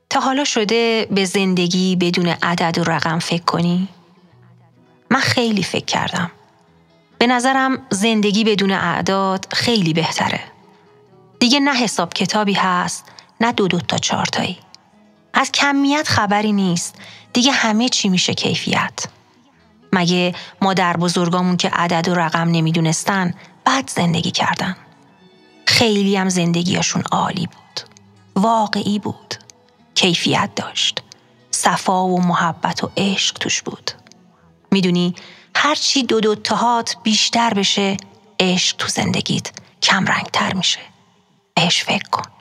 تا حالا شده به زندگی بدون عدد و رقم فکر کنی؟ من خیلی فکر کردم. به نظرم زندگی بدون اعداد خیلی بهتره. دیگه نه حساب کتابی هست، نه دو تا چهار تایی. از کمیت خبری نیست، دیگه همه چی میشه کیفیت. مگه مادر بزرگامون که عدد و رقم نمیدونستن بعد زندگی کردن؟ خیلی هم زندگیاشون عالی بود. واقعی بود. کیفیت داشت. صفا و محبت و عشق توش بود. میدونی هرچی دو تاهات بیشتر بشه، عشق تو زندگیت کم رنگ تر میشه. بهش فکر کن.